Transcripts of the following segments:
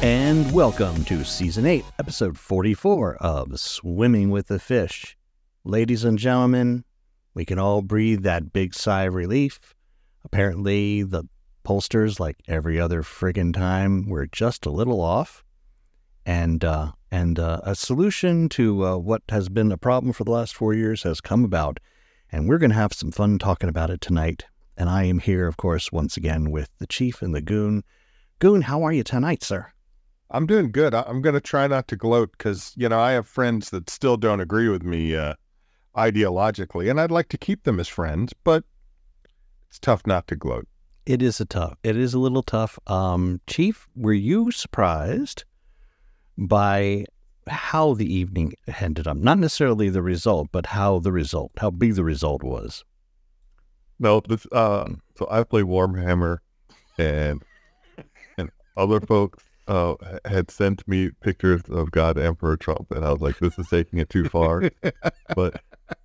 And welcome to Season 8, Episode 44 of Swimming with the Fish. Ladies and gentlemen, we can all breathe that big sigh of relief. Apparently, the pollsters, like every other friggin' time, were just a little off. And a solution to what has been a problem for the last 4 years has come about. And we're going to have some fun talking about it tonight. And I am here, of course, once again with the Chief and the Goon. Goon, how are you tonight, sir? I'm doing good. I'm going to try not to gloat because, I have friends that still don't agree with me ideologically, and I'd like to keep them as friends, but it's tough not to gloat. It is a little tough. Chief, were you surprised by how the evening ended up? Not necessarily the result, but how big the result was. No, so I play Warhammer, and other folks had sent me pictures of God Emperor Trump, and I was like, this is taking it too far. But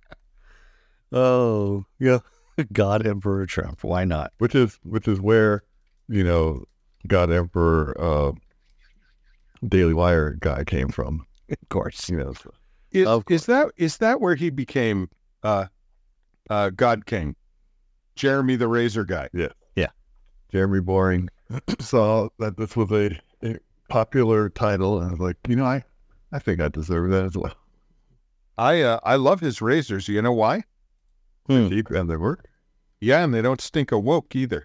oh yeah, God Emperor Trump, why not? Which is where God Emperor Daily Wire guy came from. Of course, Is that where he became God King? Jeremy the Razor guy. Yeah. Jeremy Boring saw that this was a popular title, and I was like, I think I deserve that as well. I love his razors. You know why? They're cheap and they work. Yeah, and they don't stink of woke either.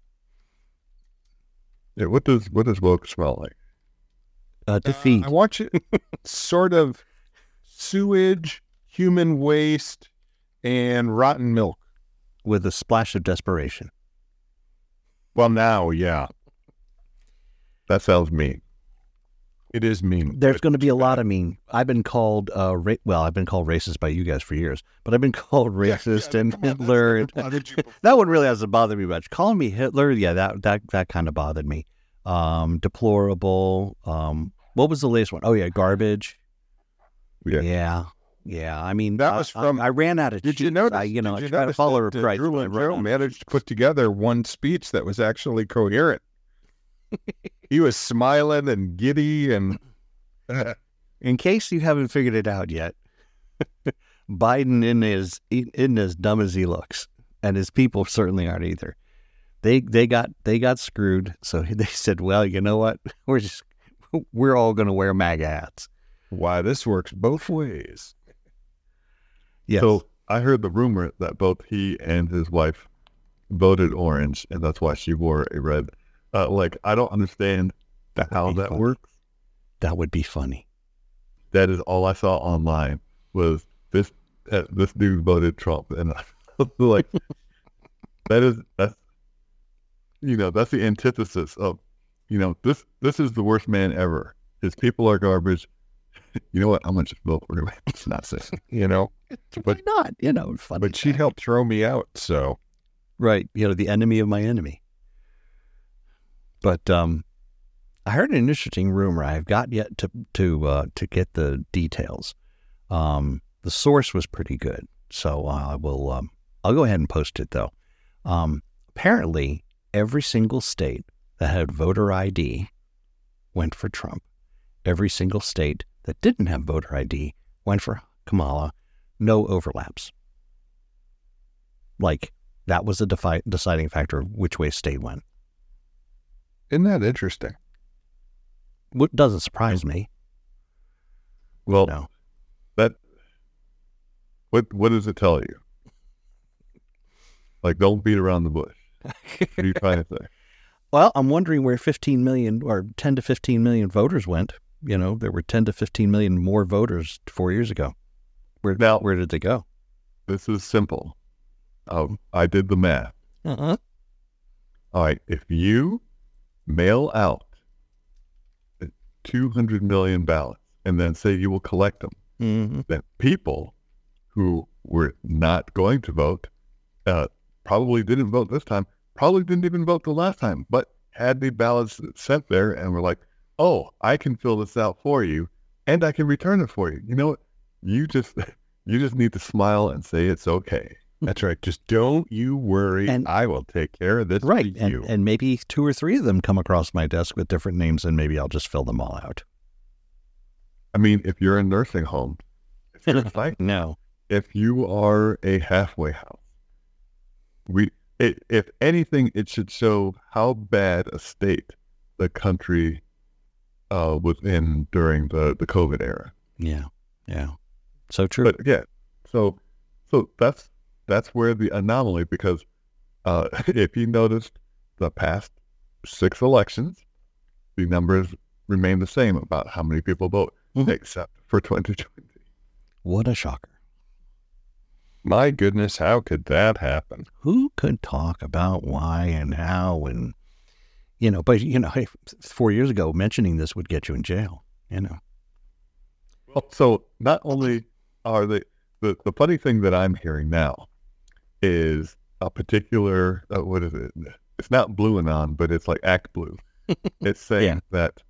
Yeah, what does woke smell like? Defeat. I want you sort of sewage, human waste, and rotten milk. With a splash of desperation. Well, now, yeah. That sounds mean. It is mean. There's going to be a lot of mean. I've been called racist by you guys for years, but I've been called racist and Hitler. That one really hasn't bothered me much. Calling me Hitler, yeah, that kind of bothered me. Deplorable. What was the latest one? Oh yeah, garbage. Yeah. I mean, that was from. I ran out of. Did you notice? I try to follow her price. Drew and Joe managed to put together one speech that was actually coherent. He was smiling and giddy, and in case you haven't figured it out yet, Biden isn't as dumb as he looks, and his people certainly aren't either. They got screwed, so they said, "Well, you know what? We're all going to wear MAGA hats." Why, this works both ways. Yes. So I heard the rumor that both he and his wife voted orange, and that's why she wore a red. I don't understand how that works. That would be funny. That is all I saw online was this dude voted Trump, and I was like, that's the antithesis of, this is the worst man ever. His people are garbage. You know what? I'm going to just vote for him. It's not safe. Why not? Funny. But she helped throw me out, so. Right. The enemy of my enemy. But I heard an interesting rumor. I've got yet to get the details. The source was pretty good, so I'll go ahead and post it though. Apparently, every single state that had voter ID went for Trump. Every single state that didn't have voter ID went for Kamala. No overlaps. That was a deciding factor of which way state went. Isn't that interesting? What doesn't surprise me. Well, no. What does it tell you? Don't beat around the bush. What are you trying to say? Well, I'm wondering where 15 million or 10 to 15 million voters went. There were 10 to 15 million more voters 4 years ago. Where did they go? This is simple. I did the math. Uh-huh. All right, if you mail out 200 million ballots and then say you will collect them, then people who were not going to vote probably didn't vote this time, probably didn't even vote the last time, but had the ballots sent there and were like, oh, I can fill this out for you and I can return it for you. You know what? You just need to smile and say it's okay. That's right. Just don't you worry. And- I will take care of this Right. for you. And maybe 2 or 3 of them come across my desk with different names, and maybe I'll just fill them all out. I mean, if you're a nursing home, it's your site. No. If you are a halfway house, if anything, it should show how bad a state the country was in during the COVID era. Yeah. Yeah. So true. But yeah, so that's where the anomaly, because if you noticed the past 6 elections, the numbers remain the same about how many people vote, except for 2020. What a shocker. My goodness, how could that happen? Who could talk about why and how and, but, 4 years ago, mentioning this would get you in jail, Well, so not only are the funny thing that I'm hearing now is a particular, what is it? It's not Blue Anon, but it's like Act Blue. It's saying that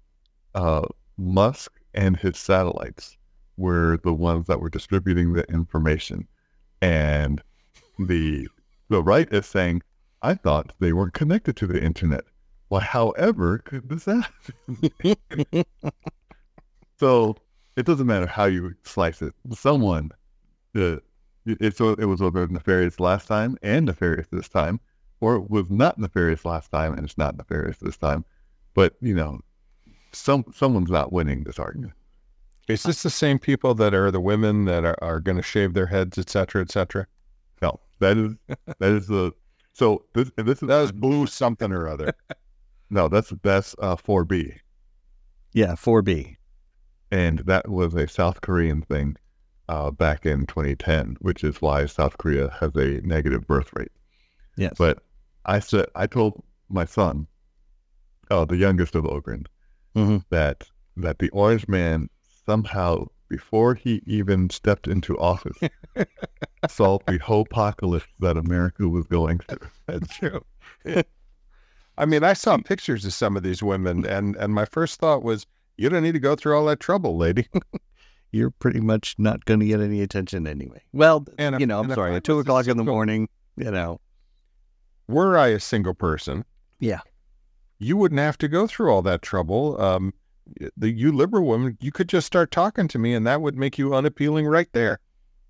Musk and his satellites were the ones that were distributing the information. And the right is saying, I thought they weren't connected to the internet. Well, however could this happen? So it doesn't matter how you slice it. Someone, it was either nefarious last time and nefarious this time, or it was not nefarious last time and it's not nefarious this time. But, someone's not winning this argument. Is this the same people that are the women that are going to shave their heads, et cetera, et cetera? No, that is the, so this is, That was Blue something or other. no, that's 4B. Yeah, 4B. And that was a South Korean thing back in 2010, which is why South Korea has a negative birth rate. Yes. But I told my son, the youngest of Ogren, that the Orange Man somehow, before he even stepped into office, solved the whole apocalypse that America was going through. That's true. I mean, I saw pictures of some of these women, and my first thought was, you don't need to go through all that trouble, lady. You're pretty much not going to get any attention anyway. Well, I'm sorry, at 2 o'clock in the morning, Were I a single person, yeah, you wouldn't have to go through all that trouble. You liberal women, you could just start talking to me, and that would make you unappealing right there.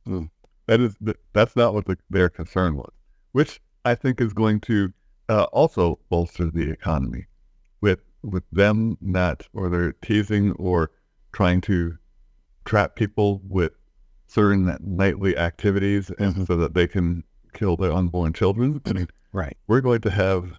That's not what their concern was, which I think is going to also bolster the economy with them or they're teasing or trying to trap people with certain nightly activities and so that they can kill their unborn children. I mean, right. We're going to have,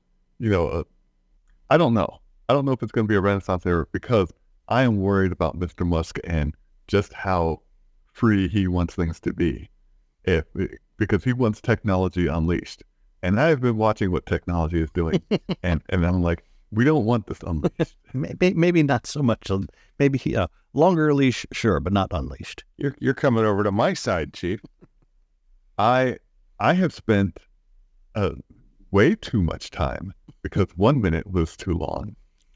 I don't know. I don't know if it's going to be a renaissance era, because I am worried about Mr. Musk and just how free he wants things to be. Because he wants technology unleashed. And I've been watching what technology is doing. and I'm like, we don't want this unleashed. Maybe not so much. Maybe longer leash, sure, but not unleashed. You're coming over to my side, Chief. I have spent way too much time, because 1 minute was too long,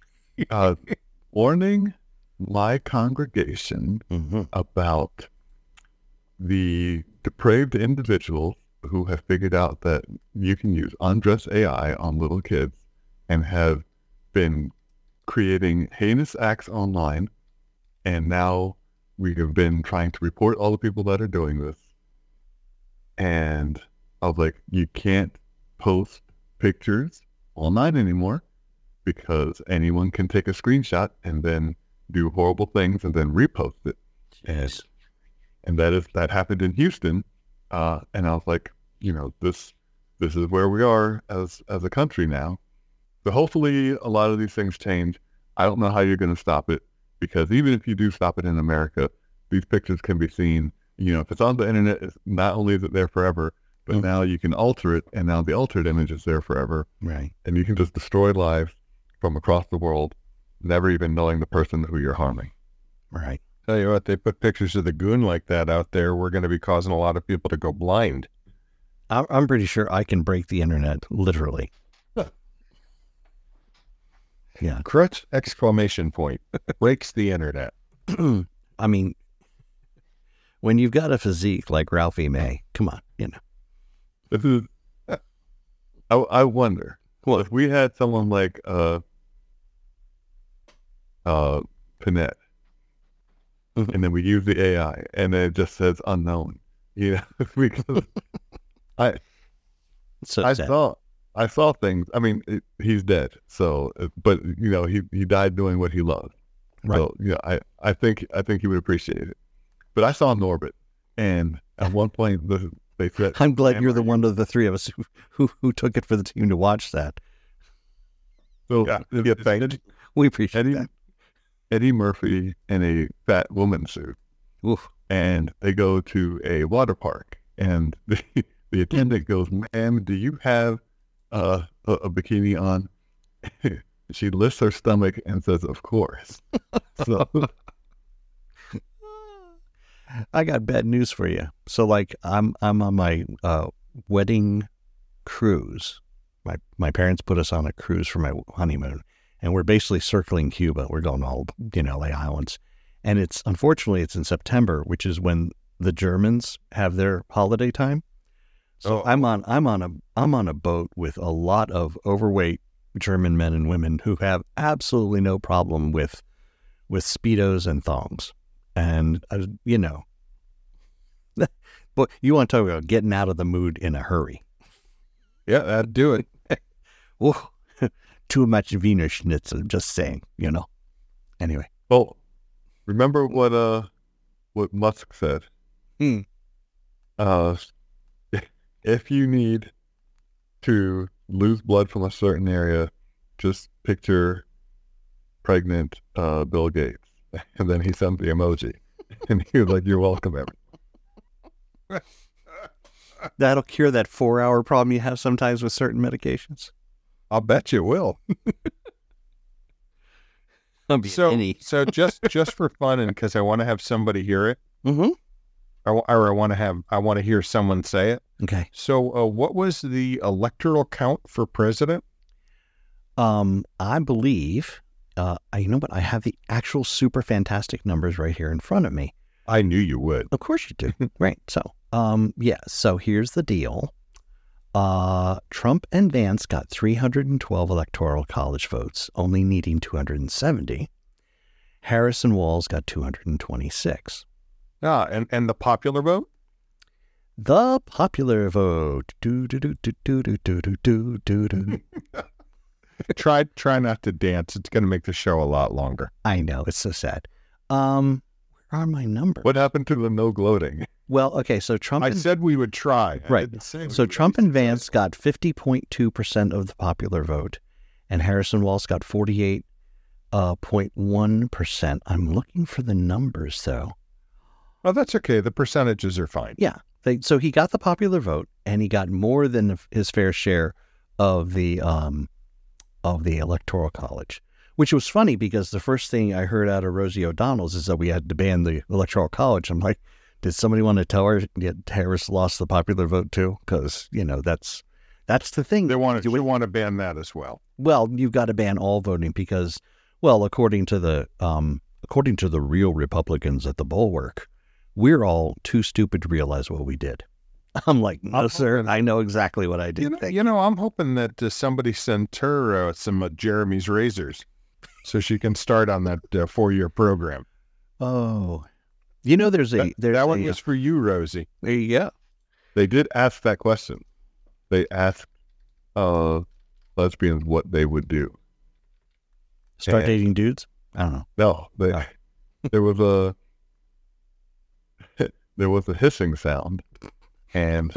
warning my congregation about the depraved individuals who have figured out that you can use undress AI on little kids and have been creating heinous acts online. And now we have been trying to report all the people that are doing this. And I was like, you can't post pictures online anymore, because anyone can take a screenshot and then do horrible things and then repost it. Yes. And that happened in Houston. And I was like, this is where we are as a country now. So hopefully a lot of these things change. I don't know how you're going to stop it, because even if you do stop it in America, these pictures can be seen. If it's on the internet, it's not only is it there forever, but now you can alter it, and now the altered image is there forever. Right. And you can just destroy lives from across the world, never even knowing the person who you're harming. Right. Tell you what, they put pictures of the goon like that out there, we're going to be causing a lot of people to go blind. I'm pretty sure I can break the internet, literally. Yeah. Crutch! Exclamation point. Breaks the internet. I mean, when you've got a physique like Ralphie May, come on, This is. I wonder. Well, if we had someone like Panette, and then we use the AI, and then it just says unknown. Because I saw things. I mean, he's dead. So, but he died doing what he loved. Right. So, I think he would appreciate it. But I saw Norbit, and at one point they said, I'm glad you're the one of the three of us who took it for the team to watch that. So thank you. We appreciate that. Eddie Murphy in a fat woman suit. Oof. And they go to a water park, and the attendant goes, "Ma'am, do you have a bikini on?" She lifts her stomach and says, "Of course." So I got bad news for you. So, like, I'm on my wedding cruise. My parents put us on a cruise for my honeymoon, and we're basically circling Cuba. We're going to all LA islands, and unfortunately it's in September, which is when the Germans have their holiday time. So I'm on a boat with a lot of overweight German men and women who have absolutely no problem with Speedos and thongs. And, but you want to talk about getting out of the mood in a hurry. Yeah, that'd do it. Oh, too much Wiener Schnitzel, just saying, Anyway. Well, remember what Musk said? If you need to lose blood from a certain area, just picture pregnant Bill Gates. And then he sent the emoji. And he was like, "You're welcome, everyone." That'll cure that 4-hour problem you have sometimes with certain medications. I'll bet you will. So just for fun and because I want to have somebody hear it, I want to hear someone say it. Okay. So what was the electoral count for president? I believe, you know what? I have the actual super fantastic numbers right here in front of me. I knew you would. Of course you do. Right. So, so here's the deal. Trump and Vance got 312 electoral college votes, only needing 270. Harris and Walz got 226. And the popular vote? The popular vote. Try not to dance. It's going to make the show a lot longer. I know. It's so sad. Where are my numbers? What happened to the no gloating? Well, okay, so Trump... I said we would try. Right. So Trump and Vance got 50.2% of the popular vote, and Harris and Walz got 48.1%. I'm looking for the numbers, though. Oh, that's okay. The percentages are fine. Yeah. So he got the popular vote, and he got more than his fair share of the Electoral College, which was funny because the first thing I heard out of Rosie O'Donnell's is that we had to ban the Electoral College. I'm like, did somebody want to tell her that Harris lost the popular vote too? Because, that's the thing. They want to ban that as well. Well, you've got to ban all voting because, well, according to the real Republicans at the Bulwark, we're all too stupid to realize what we did. I'm like, no, sir, I know exactly what I did. I'm hoping that somebody sent her some Jeremy's razors so she can start on that 4-year program. Oh, there's that one was for you, Rosie. There you go. They did ask that question. They asked lesbians what they would do. Start dating dudes? I don't know. No, there was a hissing sound, and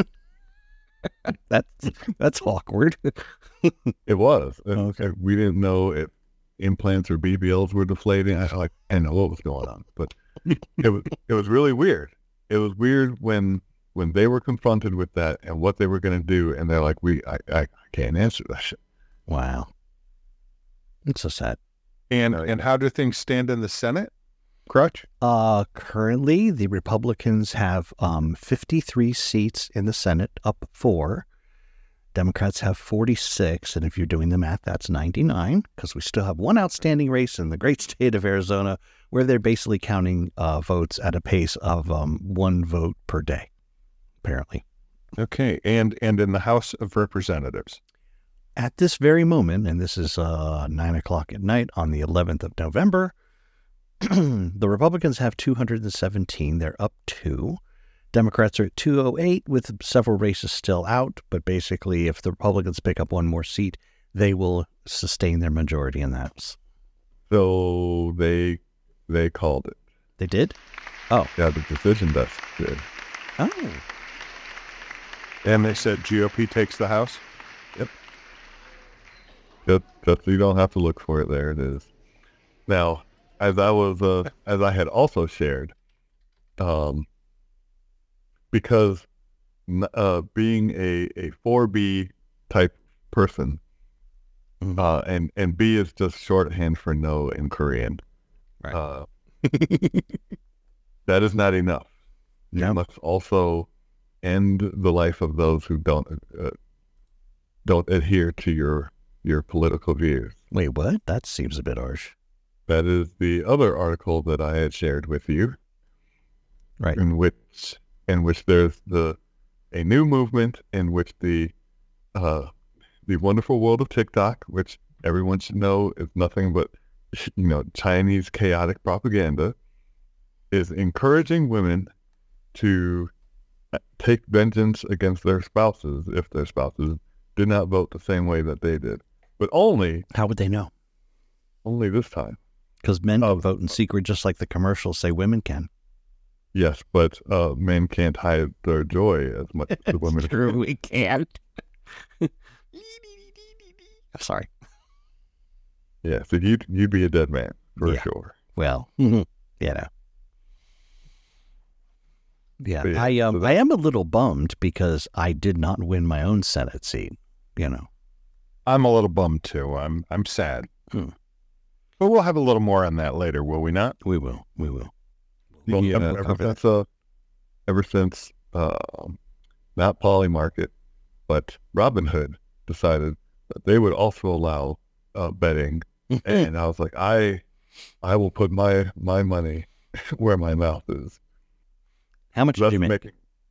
that's awkward. It was. Okay. We didn't know if implants or BBLs were deflating. I didn't know what was going on, but it was really weird. It was weird when they were confronted with that and what they were going to do, and they're like, I can't answer that shit. Wow. It's so sad. And how do things stand in the Senate, Crutch? Currently, the Republicans have 53 seats in the Senate, up 4. Democrats have 46, and if you're doing the math, that's 99, because we still have one outstanding race in the great state of Arizona, where they're basically counting votes at a pace of 1 vote per day, apparently. Okay, and in the House of Representatives. At this very moment, and this is 9:00 at night on the 11th of November, the Republicans have 217. They're up 2. Democrats are at 208 with several races still out. But basically, if the Republicans pick up one more seat, they will sustain their majority in the House. So they called it. They did? Oh. Yeah, the decision desk did. Oh. And they said GOP takes the House? Yep. Just you don't have to look for it. There it is. Now, as I had also shared, because being a 4B type person, and B is just shorthand for no in Korean. Right. That is not enough. You must also end the life of those who don't adhere to your political views. Wait, what? That seems a bit harsh. That is the other article that I had shared with you, right? In which there's a new movement in which the wonderful world of TikTok, which everyone should know is nothing but Chinese chaotic propaganda, is encouraging women to take vengeance against their spouses if their spouses did not vote the same way that they did. But only... How would they know? Only this time. Because men can vote in secret just like the commercials say women can. Yes, but men can't hide their joy as much as the women. True, we can't. Sorry. Yeah, so you'd be a dead man, for sure. Well, Yeah. I am a little bummed because I did not win my own Senate seat, I'm a little bummed too. I'm sad. But we'll have a little more on that later, will we not? We will. Well, ever since not Polymarket, but Robinhood decided that they would also allow betting, and I was like, I will put my money where my mouth is. How much did you make?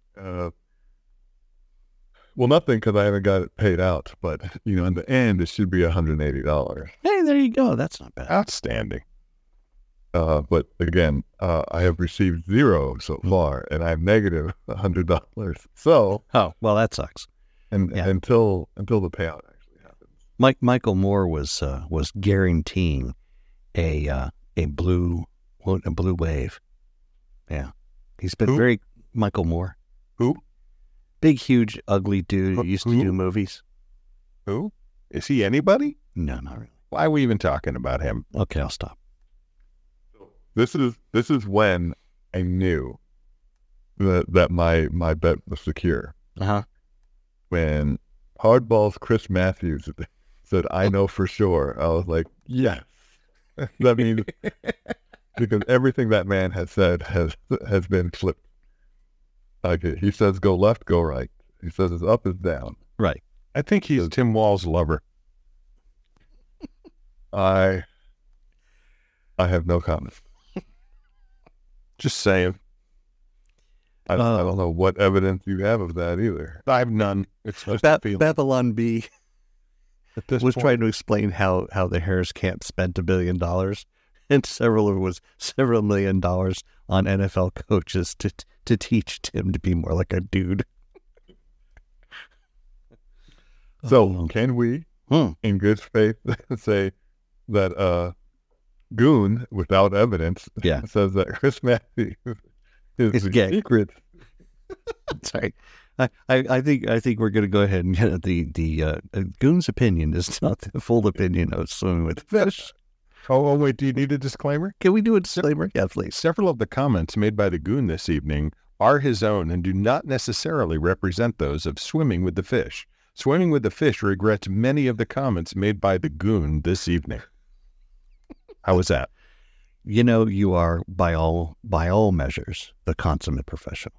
Well, nothing, because I haven't got it paid out. But in the end, it should be $180. Hey, there you go. That's not bad. Outstanding. But again, I have received 0 so far, and I have negative $100. So, well, that sucks. And until the payout actually happens, Michael Moore was guaranteeing a blue wave. Yeah, he's been very Michael Moore. Who? Big, huge, ugly dude who used to do movies. Who? Is he anybody? No, not really. Why are we even talking about him? Okay, I'll stop. This is when I knew that my bet was secure. When Hardball's Chris Matthews said, "I know for sure," I was like, yes. That means because everything that man has said has been flipped. Like he says, go left, go right. He says it's up, is down. Right. I think he's Tim Wall's lover. I have no comment. Just saying. I don't know what evidence you have of that either. I have none. It's Babylon B was trying to explain how the Harris camp spent $1 billion, and several $1 million on NFL coaches to teach Tim to be more like a dude. So can we, in good faith, say that Goon, without evidence, says that Chris Matthews is gay. Secret. Sorry, I think we're going to go ahead and get the Goon's opinion is not the full opinion of Swimming with the Fish. Oh, wait, do you need a disclaimer? Can we do a disclaimer? Yeah, please. Several of the comments made by the Goon this evening are his own and do not necessarily represent those of Swimming with the Fish. Swimming with the Fish regrets many of the comments made by the Goon this evening. How was that? You are by all measures the consummate professional.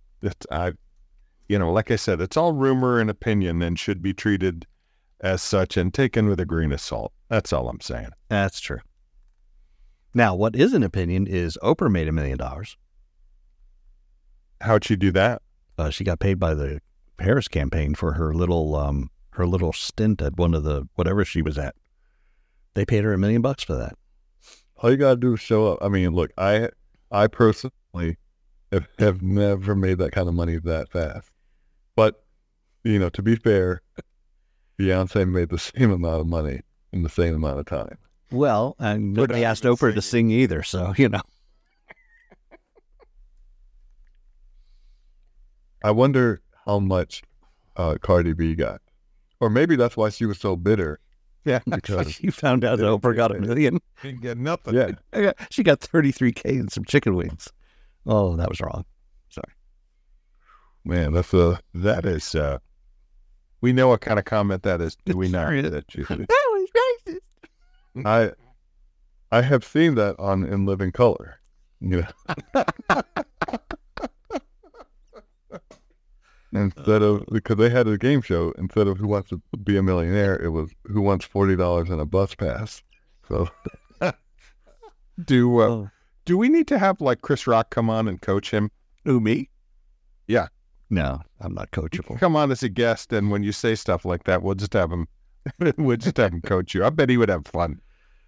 Like I said, it's all rumor and opinion and should be treated as such and taken with a grain of salt. That's all I'm saying. That's true. Now, what is an opinion is Oprah made $1 million. How'd she do that? She got paid by the Harris campaign for her little stint at one of the whatever she was at. They paid her $1 million for that. All you gotta do is show up. I mean, look, I personally have never made that kind of money that fast. But, to be fair, Beyonce made the same amount of money in the same amount of time. Well, and nobody asked Oprah to sing either, so, I wonder how much Cardi B got. Or maybe that's why she was so bitter. Yeah, because she found out that Oprah got $1 million. Didn't get nothing. Yeah. She got $33K and some chicken wings. Oh, that was wrong. Sorry. Man, that is, we know what kind of comment that is. Do we not? That was racist. I have seen that on In Living Color. Instead of, because they had a game show, instead of Who Wants to Be a Millionaire, it was Who Wants $40 and a bus pass. So, do we need to have like Chris Rock come on and coach him? Who, me? Yeah. No, I'm not coachable. Come on as a guest, and when you say stuff like that, we'll just have him. We'll just have him coach you. I bet he would have fun.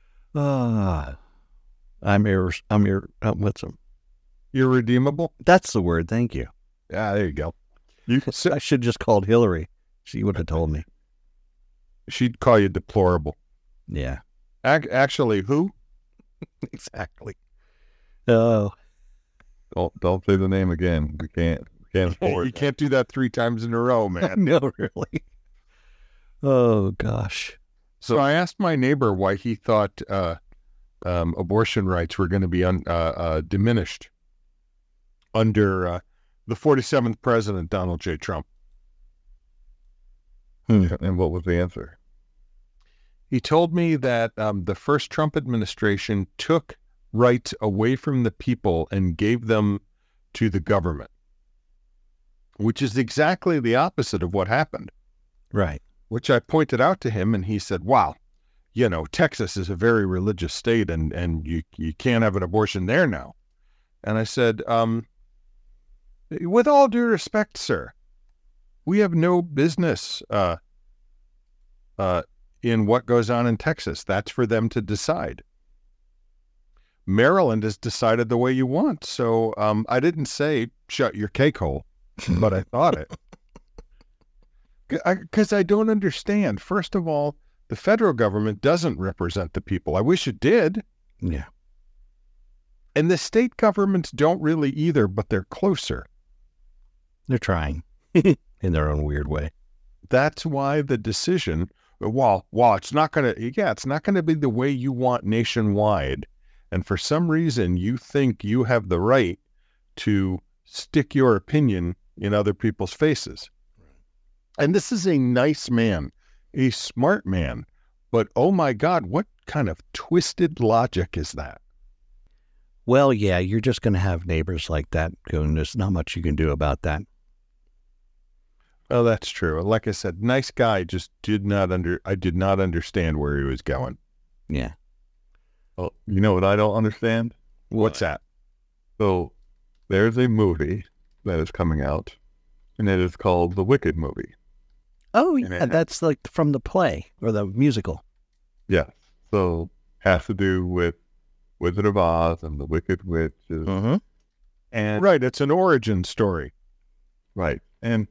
What's him? Irredeemable. That's the word. Thank you. Yeah, there you go. I should just called Hillary. She would have told me. She'd call you deplorable. Yeah. Actually, who? Exactly. Oh. Don't say the name again. We can't afford You can't do that 3 times in a row, man. No, really. Oh, gosh. So I asked my neighbor why he thought abortion rights were going to be diminished under the 47th president, Donald J. Trump. And what was the answer? He told me that the first Trump administration took rights away from the people and gave them to the government, which is exactly the opposite of what happened. Right. Which I pointed out to him, and he said, wow, Texas is a very religious state, and you can't have an abortion there now. And I said, with all due respect, sir, we have no business in what goes on in Texas. That's for them to decide. Maryland has decided the way you want. So I didn't say shut your cake hole, but I thought it. Because I don't understand. First of all, the federal government doesn't represent the people. I wish it did. Yeah. And the state governments don't really either, but they're closer. They're trying in their own weird way. That's why the decision, while it's not going to be the way you want nationwide. And for some reason, you think you have the right to stick your opinion in other people's faces. And this is a nice man, a smart man. But oh my God, what kind of twisted logic is that? Well, yeah, you're just going to have neighbors like that going, there's not much you can do about that. Oh, that's true. Like I said, nice guy, just I did not understand where he was going. Yeah. Well, you know what I don't understand? What's that? So there's a movie that is coming out, and it is called The Wicked Movie. Oh, yeah, that's like from the play or the musical. Yeah. So has to do with Wizard of Oz and the Wicked Witch. Mm-hmm. And right, it's an origin story. Right. And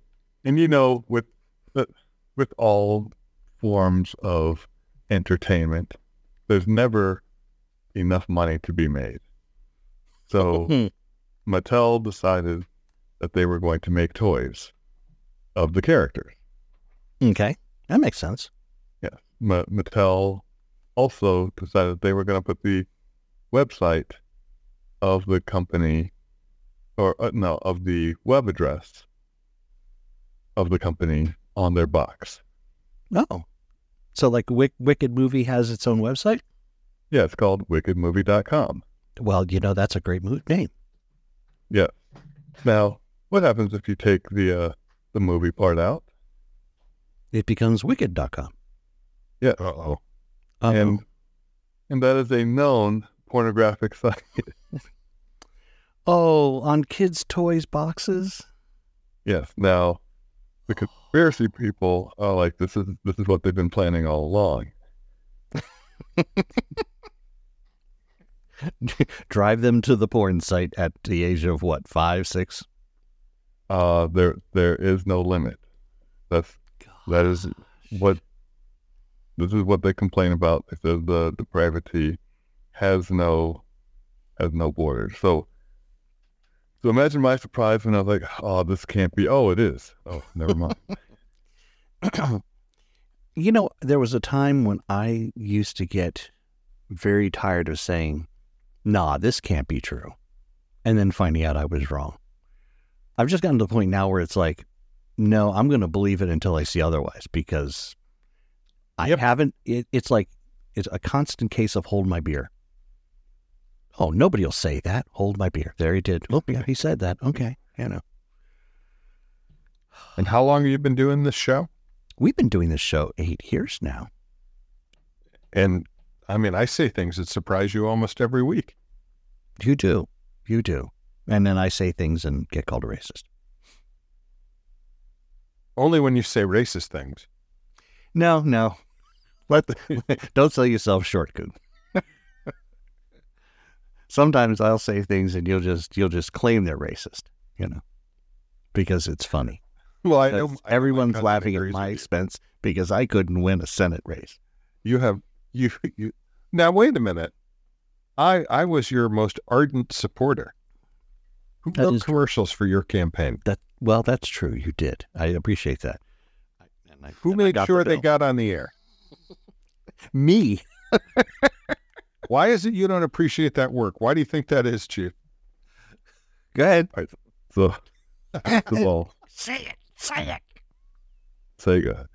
with all forms of entertainment, there's never enough money to be made. So Mattel decided that they were going to make toys of the characters. Okay, that makes sense. Yeah. Mattel also decided they were going to put the website of the company, of the web address of the company on their box. Oh, so like Wicked Movie has its own website? Yeah, it's called wickedmovie.com. Well, that's a great name. Yeah. Now, what happens if you take the movie part out? It becomes wicked.com. Yeah. Uh-oh. And that is a known pornographic site. Oh, on kids' toys boxes? Yes. Now, the conspiracy people are like, this is what they've been planning all along. Drive them to the porn site at the age of what, 5, 6? There is no limit. This is what they complain about. They say the depravity has no borders. So imagine my surprise when I was like, oh, this can't be. Oh, it is. Oh, never mind. You know, there was a time when I used to get very tired of saying, nah, this can't be true, and then finding out I was wrong. I've just gotten to the point now where it's like, no, I'm going to believe it until I see otherwise, because I haven't, it's like, it's a constant case of hold my beer. Oh, nobody will say that. Hold my beer. There he did. Oh, yeah, he said that. Okay, you know. And how long have you been doing this show? We've been doing this show 8 years now. And I mean, I say things that surprise you almost every week. You do. And then I say things and get called a racist. Only when you say racist things. No. Don't sell yourself short, Coon. Sometimes I'll say things and you'll just claim they're racist, you know, because it's funny. Well, I know everyone's laughing at my expense because I couldn't win a Senate race. You now wait a minute. I was your most ardent supporter. Who wrote commercials for your campaign? That's true. You did. I appreciate that. Who made sure they got on the air? Me. Why is it you don't appreciate that work? Why do you think that is, Chief? Go ahead. All right, so, first of all, say it. Sega.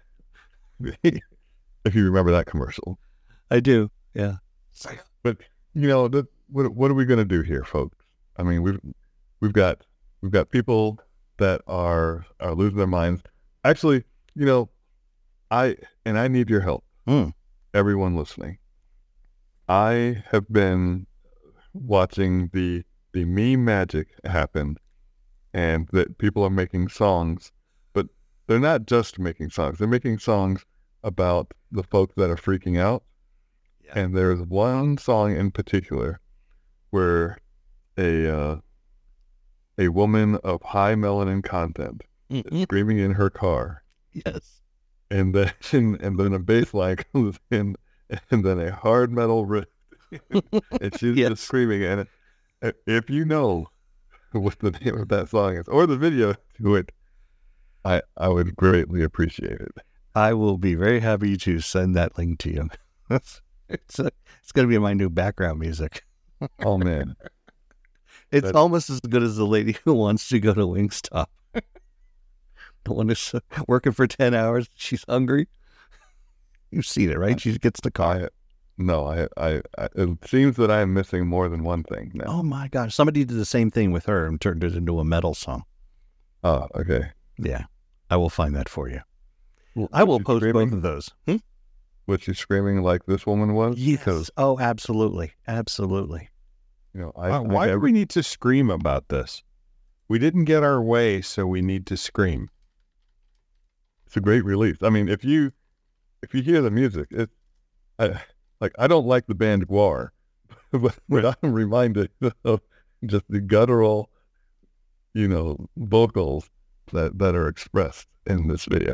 If you remember that commercial. I do. Yeah. But you know, what are we going to do here, folks? I mean, we've got people that are losing their minds. Actually, you know, I need your help. Everyone listening. I have been watching the meme magic happen, and that people are making songs, but they're not just making songs. They're making songs about the folks that are freaking out. Yeah. And there's one song in particular where a woman of high melanin content is screaming in her car. Yes. And then a bass line comes in, and then a hard metal riff, and she's just screaming. And if you know what the name of that song is, or the video to it, I would greatly appreciate it. I will be very happy to send that link to you. It's going to be my new background music. Oh, man. It's almost as good as the lady who wants to go to Wingstop. The one who's working for 10 hours. She's hungry. You've seen it, right? She gets the car. It seems that I am missing more than one thing now. Oh, my gosh. Somebody did the same thing with her and turned it into a metal song. Oh, okay. Yeah. I will find that for you. Well, I will post both of those. Was she screaming like this woman was? Yes. Oh, absolutely. Absolutely. You know, why do we need to scream about this? We didn't get our way, so we need to scream. It's a great release. I mean, if you hear the music, I don't like the band Gwar, but I'm reminded of just the guttural, you know, vocals that are expressed in this video.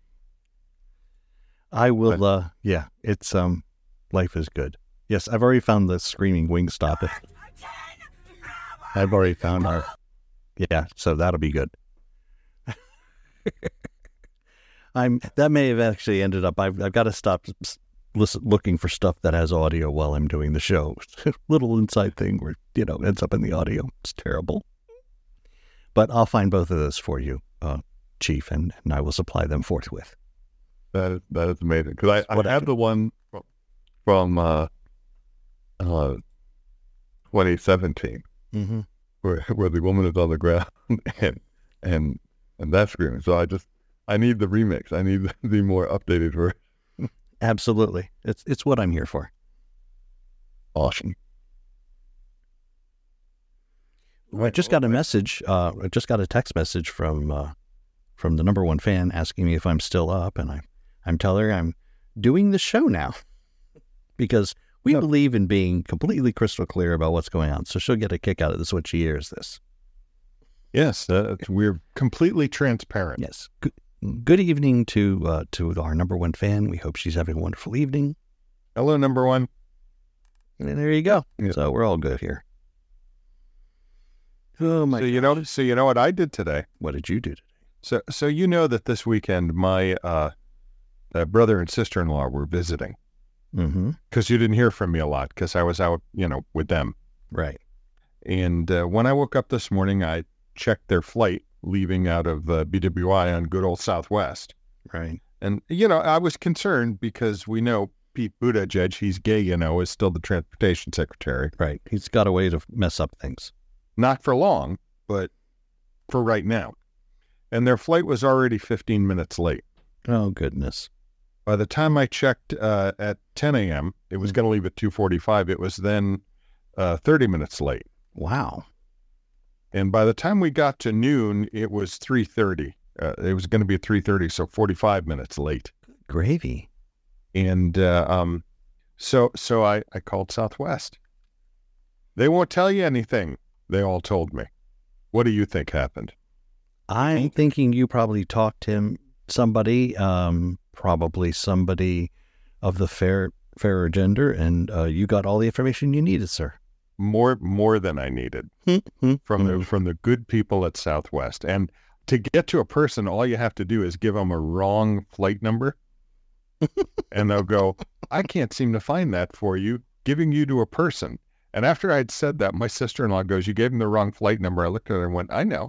I will, it's, life is good. Yes, I've already found the screaming Wingstop. I've already found so that'll be good. That may have actually ended up, I've got to stop looking for stuff that has audio while I'm doing the show. Little inside thing where, you know, ends up in the audio. It's terrible. But I'll find both of those for you, Chief, and I will supply them forthwith. That is amazing. Because I have the one from 2017, where the woman is on the ground and that's screaming. So I need the remix. I need the more updated version. Absolutely. It's what I'm here for. Awesome. I just got a message. I just got a text message from from the number one fan asking me if I'm still up, and I'm telling her I'm doing the show now because we believe in being completely crystal clear about what's going on. So she'll get a kick out of this when she hears this. Yes, we're completely transparent. Yes. Good evening to our number one fan. We hope she's having a wonderful evening. Hello, number one. And there you go. Yeah. So we're all good here. Oh my! So you know what I did today. What did you do today? So you know that this weekend my brother and sister-in-law were visiting. Mm-hmm. Because you didn't hear from me a lot because I was out, with them. Right. And when I woke up this morning, I checked their flight leaving out of BWI on good old Southwest. Right. And, I was concerned because we know Pete Buttigieg, he's gay, is still the transportation secretary. Right. He's got a way to mess up things. Not for long, but for right now. And their flight was already 15 minutes late. Oh, goodness. By the time I checked at 10 a.m., it was going to leave at 2:45. It was then 30 minutes late. Wow. And by the time we got to noon, it was 3:30. It was going to be at 3:30, so 45 minutes late. Gravy. And so I called Southwest. They won't tell you anything, they all told me. What do you think happened? I'm thinking you probably talked to somebody, probably somebody of the fairer gender, and you got all the information you needed, sir. More than I needed from the good people at Southwest. And to get to a person, all you have to do is give them a wrong flight number, and they'll go, "I can't seem to find that for you, giving you to a person." And after I'd said that, my sister-in-law goes, "You gave him the wrong flight number." I looked at her and went, "I know."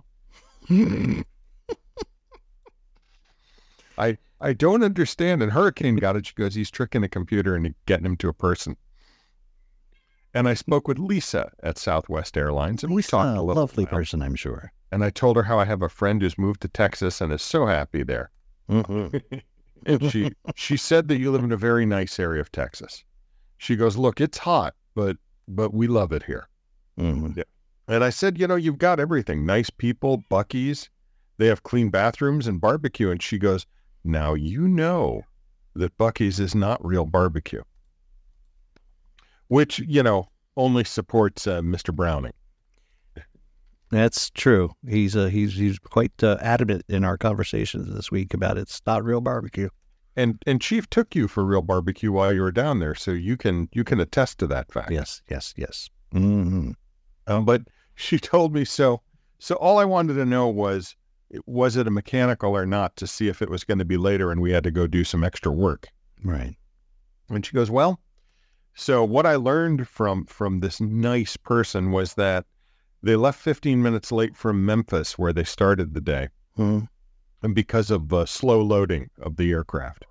I don't understand. And Hurricane got it. She goes, "He's tricking a computer and getting him to a person." And I spoke with Lisa at Southwest Airlines, and we talked a little. Lovely person, I'm sure. And I told her how I have a friend who's moved to Texas and is so happy there. Mm-hmm. And she said that you live in a very nice area of Texas. She goes, "Look, it's hot, but we love it here." Mm-hmm. Yeah. And I said, "You've got everything. Nice people, Buc-ee's. They have clean bathrooms and barbecue." And she goes, "Now you know that Buc-ee's is not real barbecue." Which, only supports Mr. Browning. That's true. He's quite adamant in our conversations this week about it's not real barbecue. And Chief took you for real barbecue while you were down there, so you can attest to that fact. Yes. Mm-hmm. But she told me so. So all I wanted to know was it a mechanical or not, to see if it was going to be later and we had to go do some extra work. Right. And she goes, "Well, so what I learned from this nice person was that they left 15 minutes late from Memphis, where they started the day, and because of slow loading of the aircraft.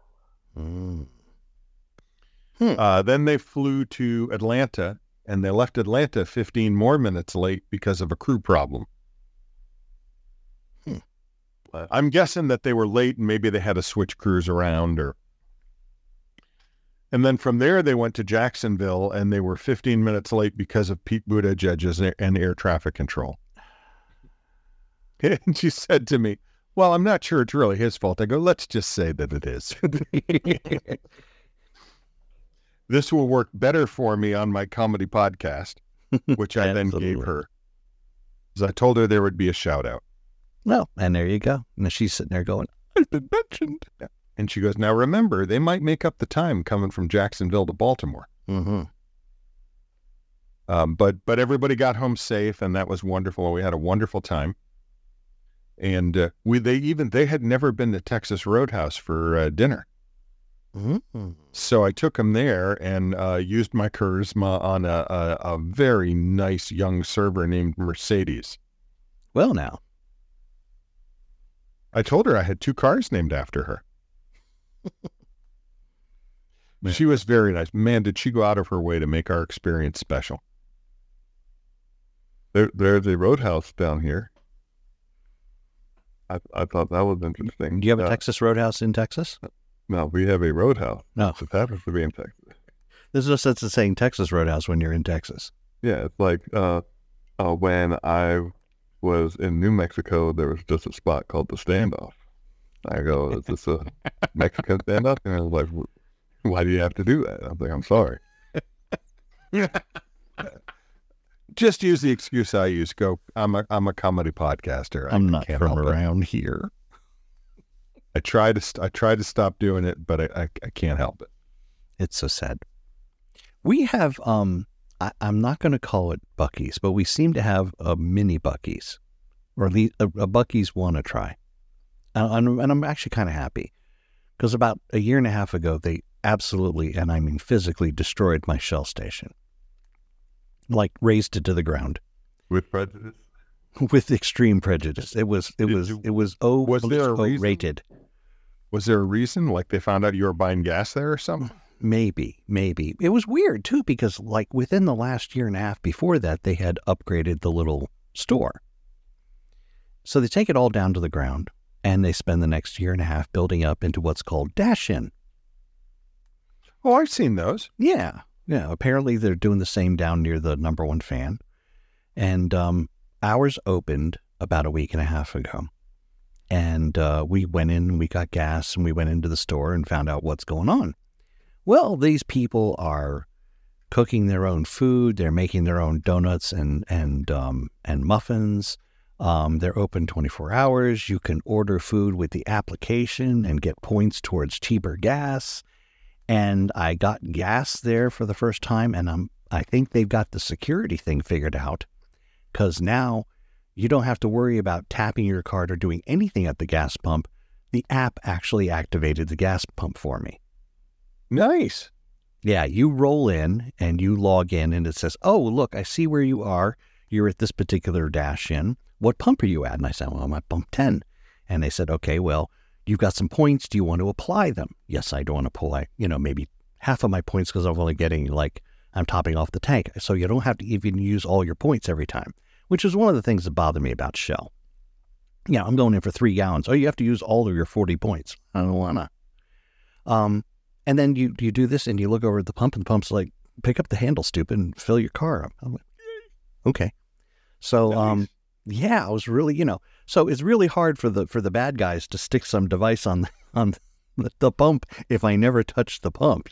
Then they flew to Atlanta, and they left Atlanta 15 more minutes late because of a crew problem. I'm guessing that they were late, and maybe they had to switch crews around, and then from there, they went to Jacksonville, and they were 15 minutes late because of Pete Buttigieg and air traffic control. And she said to me, "Well, I'm not sure it's really his fault." I go, "Let's just say that it is." This will work better for me on my comedy podcast, which I then gave her. Because I told her there would be a shout out. Well, and there you go. And she's sitting there going, "I've been mentioned." Yeah. And she goes, "Now remember, they might make up the time coming from Jacksonville to Baltimore." Mm-hmm. But everybody got home safe, and that was wonderful. We had a wonderful time. And they had never been to Texas Roadhouse for dinner. Mm-hmm. So I took them there and used my charisma on a very nice young server named Mercedes. Well, now. I told her I had 2 cars named after her. She was very nice. Man, did she go out of her way to make our experience special. There's a Roadhouse down here. I thought that was interesting. Do you have a Texas Roadhouse in Texas? No, we have a Roadhouse. No. It happens to be in Texas. There's no sense in saying Texas Roadhouse when you're in Texas. Yeah, it's like when I was in New Mexico, there was just a spot called The Standoff. I go, is this a Mexican stand-up? And I was like, why do you have to do that? I was like, I'm sorry. Just use the excuse I use. Go, I'm a comedy podcaster. I'm not can't from help it. around here. I try to stop doing it, but I can't help it. It's so sad. We have, I'm not going to call it Buc-ee's, but we seem to have a mini Buc-ee's, or at least a Buc-ee's want to try. And I'm actually kind of happy because about a year and a half ago, they absolutely, and I mean physically, destroyed my Shell station. Like razed it to the ground. With prejudice? With extreme prejudice. It was rated. Was there a reason? Like they found out you were buying gas there or something? Maybe. It was weird too, because like within the last year and a half before that, they had upgraded the little store. So they take it all down to the ground and they spend the next year and a half building up into what's called Dash-In. Oh, I've seen those. Yeah. Apparently they're doing the same down near the number one fan. And ours opened about a week and a half ago. And we went in, we got gas, and we went into the store and found out what's going on. Well, these people are cooking their own food. They're making their own donuts and muffins. They're open 24 hours. You can order food with the application and get points towards cheaper gas. And I got gas there for the first time, and I think they've got the security thing figured out, because now you don't have to worry about tapping your card or doing anything at the gas pump. The app actually activated the gas pump for me. Nice. Yeah, you roll in and you log in, and it says, oh, look, I see where you are. You're at this particular Dash-In. What pump are you at? And I said, well, I'm at pump 10. And they said, okay, well, you've got some points. Do you want to apply them? Yes, I do want to apply, maybe half of my points because I'm only getting I'm topping off the tank. So you don't have to even use all your points every time, which is one of the things that bother me about Shell. Yeah, I'm going in for 3 gallons. Oh, you have to use all of your 40 points. I don't want to. And then you do this and you look over at the pump, and the pump's like, pick up the handle, stupid, and fill your car up. I'm like, okay. So, Nice. yeah, I was really, so it's really hard for the bad guys to stick some device on the pump if I never touch the pump,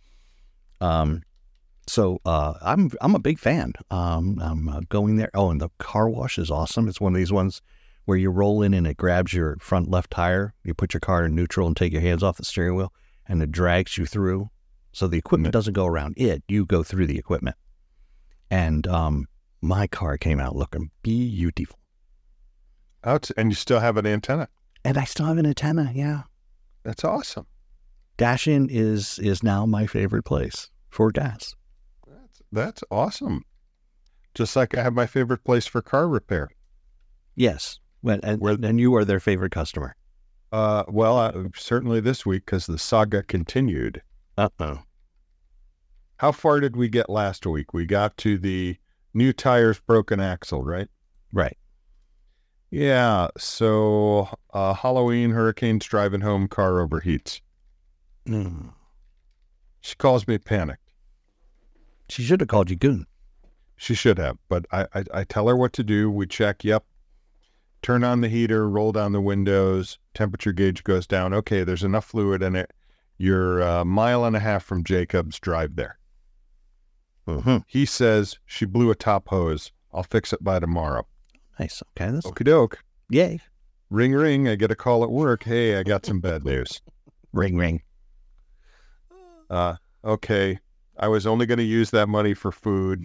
So I'm a big fan. I'm going there. Oh, and the car wash is awesome. It's one of these ones where you roll in and it grabs your front left tire. You put your car in neutral and take your hands off the steering wheel, and it drags you through. So the equipment doesn't go around it. You go through the equipment. And my car came out looking beautiful. And you still have an antenna. And I still have an antenna, yeah. That's awesome. Dash-In is now my favorite place for gas. That's awesome. Just like I have my favorite place for car repair. Yes, and you are their favorite customer. Certainly this week, because the saga continued. Uh-oh. How far did we get last week? We got to the new tires, broken axle, right? Right. Yeah, so Halloween, hurricane's driving home, car overheats. Mm. She calls me panicked. She should have called you goon. She should have, but I tell her what to do. We check, turn on the heater, roll down the windows, temperature gauge goes down. Okay, there's enough fluid in it. You're a mile and a half from Jacobs, drive there. Mm-hmm. He says she blew a top hose. I'll fix it by tomorrow. Nice. Okay. That's Okie doke. yay. Ring, ring. I get a call at work. Hey, I got some bad news. Ring, ring. Okay. I was only going to use that money for food.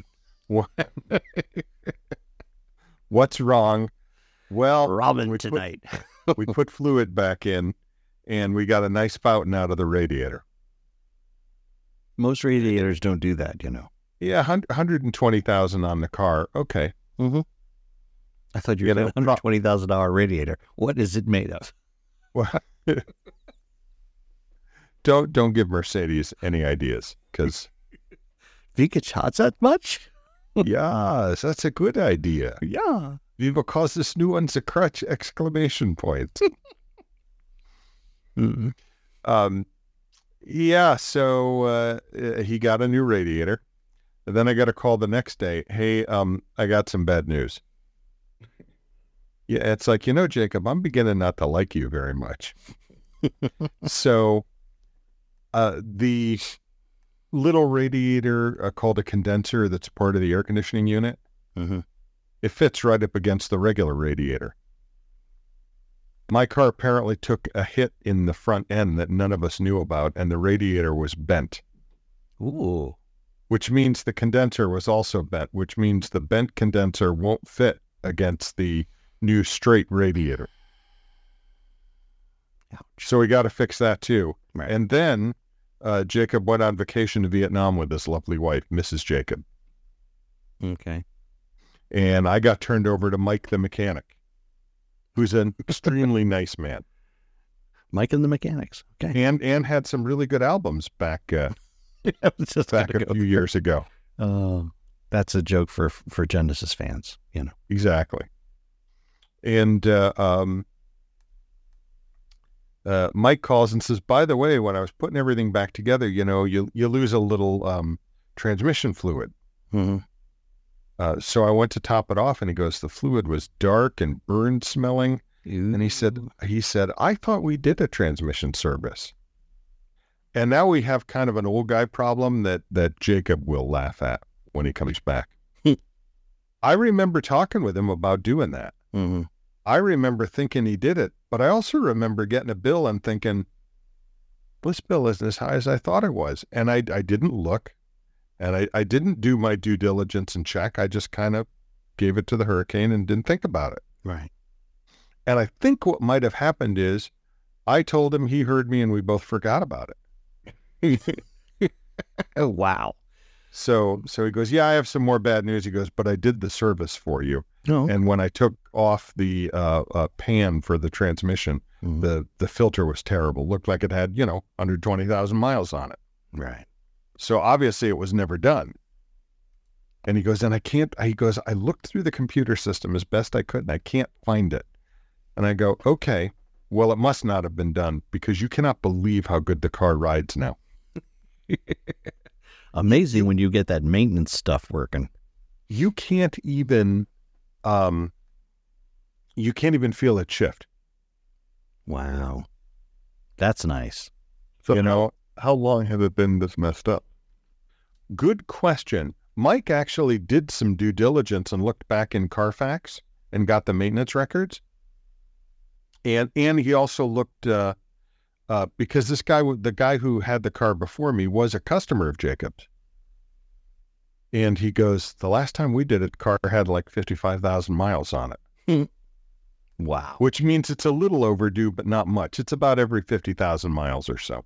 What's wrong? Well, Robin tonight. we put fluid back in, and we got a nice fountain out of the radiator. Most radiators don't do that, Yeah, 120,000 on the car. Okay. Mm-hmm. I thought you were a $120,000 radiator. What is it made of? Well, don't give Mercedes any ideas, because Wie geht's that much? yes, that's a good idea. Yeah. Because this new one's a crutch! ! Mm-hmm. Yeah, so he got a new radiator. And then I got a call the next day. Hey, I got some bad news. Yeah, it's like, Jacob, I'm beginning not to like you very much. So the little radiator called a condenser that's part of the air conditioning unit, it fits right up against the regular radiator. My car apparently took a hit in the front end that none of us knew about, and the radiator was bent. Ooh. Which means the condenser was also bent, which means the bent condenser won't fit against the new straight radiator. Ouch. So we got to fix that too. Right. And then Jacob went on vacation to Vietnam with his lovely wife, Mrs. Jacob. Okay. And I got turned over to Mike the mechanic, who's an extremely nice man. Mike and the Mechanics. Okay. And had some really good albums back a few years ago. That's a joke for Genesis fans, Exactly. And Mike calls and says, by the way, when I was putting everything back together, you lose a little transmission fluid. So I went to top it off, and he goes, the fluid was dark and burned smelling. Ooh. And he said, I thought we did a transmission service. And now we have kind of an old guy problem that Jacob will laugh at when he comes back. I remember talking with him about doing that. I remember thinking he did it, but I also remember getting a bill and thinking, this bill isn't as high as I thought it was. And I didn't look, and I didn't do my due diligence and check. I just kind of gave it to the hurricane and didn't think about it. Right. And I think what might have happened is I told him, he heard me, and we both forgot about it. Oh, wow. So he goes, yeah, I have some more bad news. He goes, but I did the service for you. Oh. And when I took off the pan for the transmission, the filter was terrible. Looked like it had, 120,000 miles on it. Right. So obviously it was never done. And he goes, I looked through the computer system as best I could, and I can't find it. And I go, okay, well, it must not have been done, because you cannot believe how good the car rides now. Amazing when you get that maintenance stuff working. You can't even feel it shift. Wow. That's nice. So how long has it been this messed up? Good question. Mike actually did some due diligence and looked back in Carfax and got the maintenance records. And he also looked, because the guy who had the car before me was a customer of Jacob's. And he goes, the last time we did it, the car had like 55,000 miles on it. Wow. Which means it's a little overdue, but not much. It's about every 50,000 miles or so.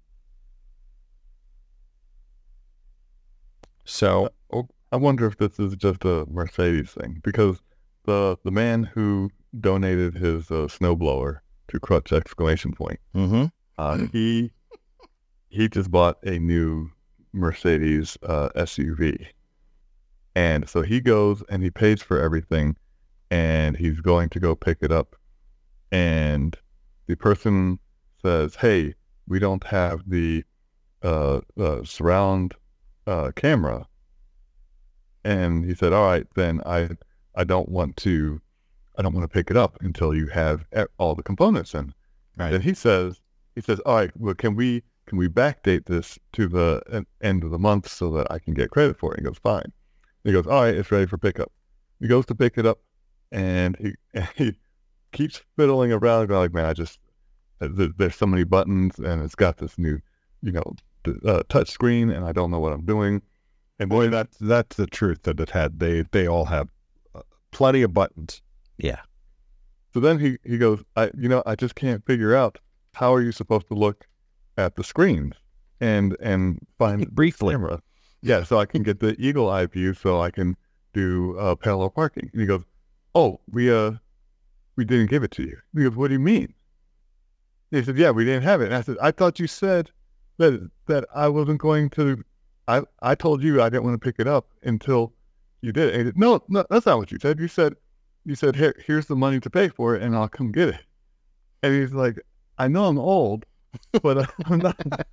So I wonder if this is just a Mercedes thing, because the man who donated his snowblower to Crutch Exclamation Point, he just bought a new Mercedes SUV. And so he goes and he pays for everything, and he's going to go pick it up. And the person says, hey, we don't have the surround camera. And he said, all right, then I don't want to pick it up until you have all the components in. Right. Then he says, all right, well, can we backdate this to the end of the month so that I can get credit for it? He goes, fine. He goes, all right, it's ready for pickup. He goes to pick it up, and he keeps fiddling around, like, man, there's so many buttons, and it's got this new, touch screen, and I don't know what I'm doing. And boy, that's the truth that it had. They all have plenty of buttons. Yeah. So then he goes, I just can't figure out, how are you supposed to look at the screens and find briefly the camera? Yeah, so I can get the eagle eye view, so I can do parallel parking. And he goes, oh, we didn't give it to you. He goes, what do you mean? He said, yeah, we didn't have it. And I said, I thought you said that I wasn't going to. I told you I didn't want to pick it up until you did it. And he said, no, that's not what you said. You said, here's the money to pay for it, and I'll come get it. And he's like, I know I'm old, but I'm not.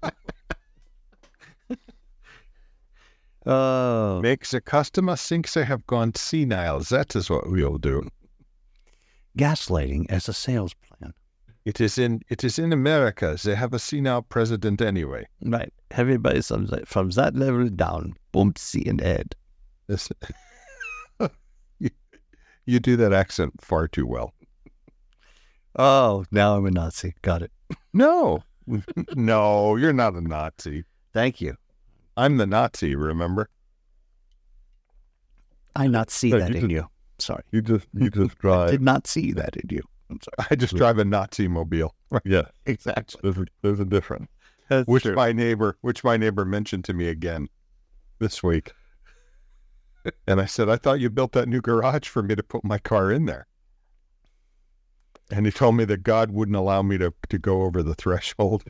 Makes a customer thinks they have gone senile. That is what we'll do. gaslighting as a sales plan. It is in America. They have a senile president anyway. Right. Everybody from that level down, won't see an ad. This, you do that accent far too well. Oh, now I'm a Nazi. Got it. No, no, you're not a Nazi. Thank you. I'm the Nazi, remember? I not see that in you. Sorry. You just drive. I did not see that in you. I'm sorry. I just drive a Nazi mobile. Yeah, Exactly. there's a difference. That's Which true. my neighbor mentioned to me again this week. And I said, I thought you built that new garage for me to put my car in there. And he told me that God wouldn't allow me to go over the threshold.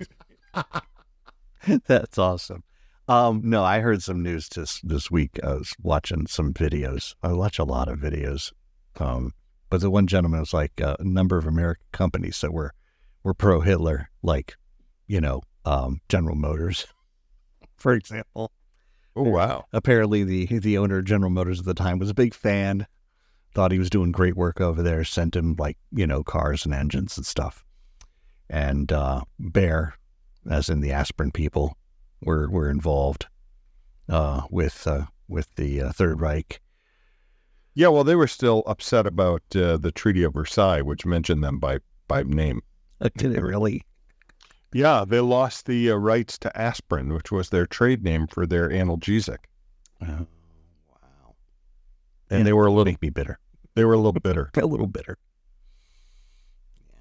That's awesome. No, I heard some news this week. I was watching some videos. I watch a lot of videos. But the one gentleman was like a number of American companies that were pro-Hitler, like, General Motors, for example. Oh, wow. Apparently the owner of General Motors at the time was a big fan, thought he was doing great work over there, sent him cars and engines and stuff. And Bayer, as in the aspirin people, were involved with the Third Reich. Yeah, well, they were still upset about the Treaty of Versailles, which mentioned them by name. Did it really? Yeah, they lost the rights to aspirin, which was their trade name for their analgesic. Oh, wow. And they were a little Make me bitter. They were a little bitter. A little bitter. Yeah.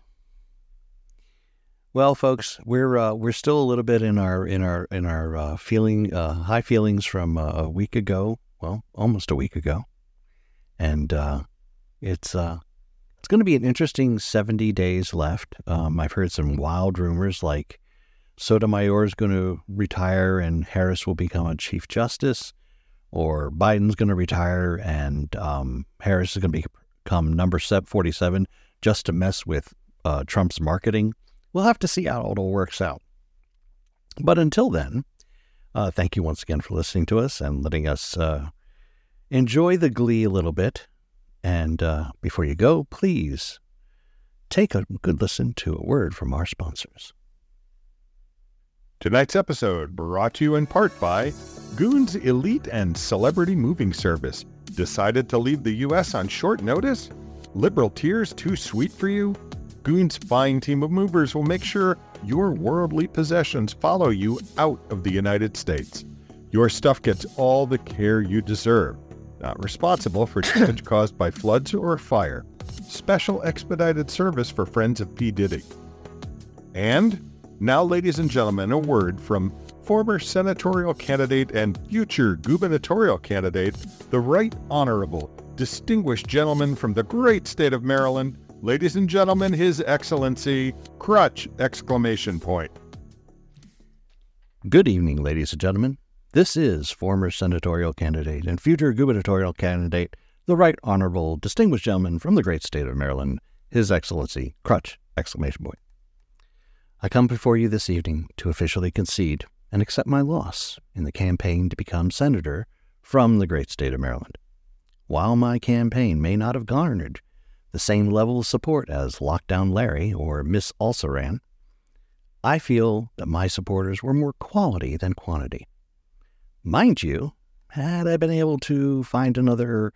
Well, folks, we're still a little bit in our feeling high feelings from a week ago. Well, almost a week ago, and it's going to be an interesting 70 days left. I've heard some wild rumors like Sotomayor is going to retire and Harris will become a Chief Justice, or Biden's going to retire and Harris is going to become number 47 just to mess with Trump's marketing. We'll have to see how it all works out. But until then, thank you once again for listening to us and letting us enjoy the glee a little bit. And before you go, please take a good listen to a word from our sponsors. Tonight's episode brought to you in part by Goon's Elite and Celebrity Moving Service. Decided to leave the U.S. on short notice? Liberal tears too sweet for you? Goon's fine team of movers will make sure your worldly possessions follow you out of the United States. Your stuff gets all the care you deserve. Not responsible for damage caused by floods or fire. Special expedited service for friends of P. Diddy. And now, ladies and gentlemen, a word from former senatorial candidate and future gubernatorial candidate, the Right Honorable, distinguished gentleman from the great state of Maryland, ladies and gentlemen, His Excellency, Crutch! Good evening, ladies and gentlemen. This is former senatorial candidate and future gubernatorial candidate, the Right Honorable, distinguished gentleman from the great state of Maryland, His Excellency, Crutch! I come before you this evening to officially concede and accept my loss in the campaign to become senator from the great state of Maryland. While my campaign may not have garnered the same level of support as Lockdown Larry or Miss Also-Ran, I feel that my supporters were more quality than quantity. Mind you, had I been able to find another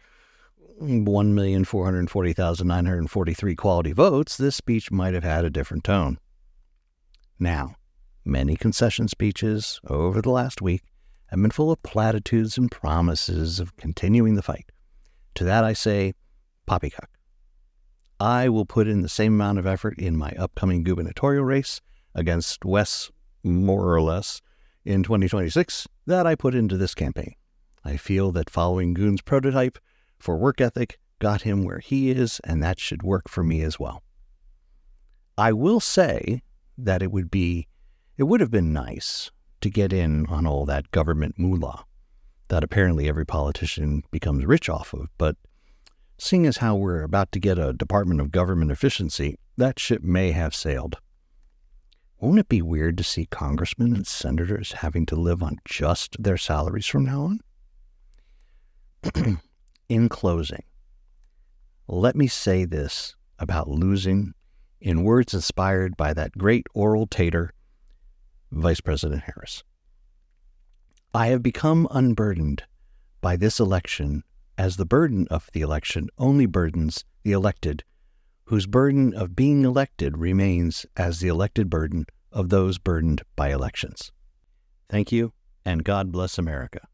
1,440,943 quality votes, this speech might have had a different tone. Now, many concession speeches over the last week have been full of platitudes and promises of continuing the fight. To that I say, poppycock. I will put in the same amount of effort in my upcoming gubernatorial race against Wes, more or less, in 2026 that I put into this campaign. I feel that following Goon's prototype for work ethic got him where he is, and that should work for me as well. I will say that it would have been nice to get in on all that government moolah that apparently every politician becomes rich off of, but seeing as how we're about to get a Department of Government Efficiency, that ship may have sailed. Won't it be weird to see congressmen and senators having to live on just their salaries from now on? In closing, let me say this about losing in words inspired by that great oral tater, Vice President Harris. I have become unburdened by this election, as the burden of the election only burdens the elected, whose burden of being elected remains as the elected burden of those burdened by elections. Thank you, and God bless America.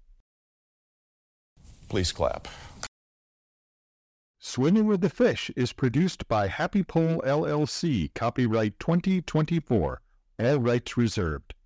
Please clap. Swimming with the Fish is produced by Happy Pole LLC, copyright 2024, all rights reserved.